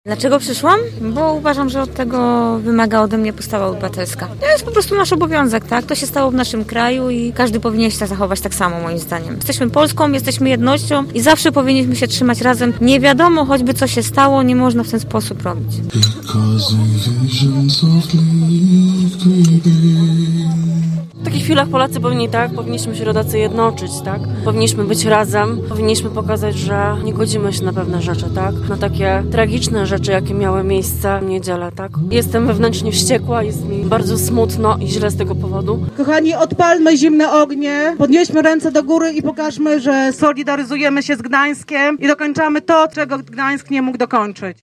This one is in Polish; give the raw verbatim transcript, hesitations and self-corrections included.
Dlaczego przyszłam? Bo uważam, że od tego wymaga ode mnie postawa obywatelska. To jest po prostu nasz obowiązek, tak? To się stało w naszym kraju i każdy powinien się zachować tak samo, moim zdaniem. Jesteśmy Polską, jesteśmy jednością i zawsze powinniśmy się trzymać razem. Nie wiadomo, choćby co się stało, nie można w ten sposób robić. W takich chwilach Polacy powinni tak, powinniśmy się rodacy jednoczyć, tak? Powinniśmy być razem, powinniśmy pokazać, że nie godzimy się na pewne rzeczy, tak? Na takie tragiczne rzeczy, jakie miały miejsce w niedzielę, tak? Jestem wewnętrznie wściekła, jest mi bardzo smutno i źle z tego powodu. Kochani, odpalmy zimne ognie, podnieśmy ręce do góry i pokażmy, że solidaryzujemy się z Gdańskiem i dokończamy to, czego Gdańsk nie mógł dokończyć.